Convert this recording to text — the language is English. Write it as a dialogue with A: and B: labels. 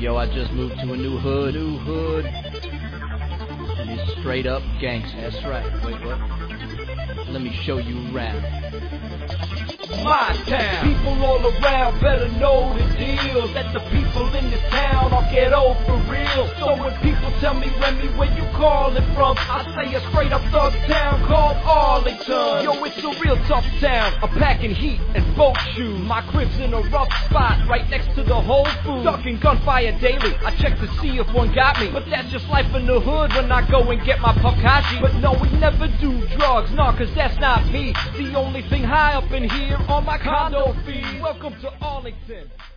A: Yo, I just moved to a new hood. And it's straight up gangsta. That's right. Wait, what? Let me show you around.
B: My town. People all around better know the deal. That the people in this town are ghetto for real. So when people tell me, Remy, where you callin' from, I say a straight up thug town called Arlington. Yo, it's a real tough town. I'm packing heat and folk shoes. My crib's in a rough spot right next to the Whole Foods. Ducking gunfire daily. I check to see if one got me, but that's just life in the hood when I go and get my Pakashi. But no, we never do drugs, nah, cause that's not me. The only thing high up in here on my condo fee. Welcome to Arlington.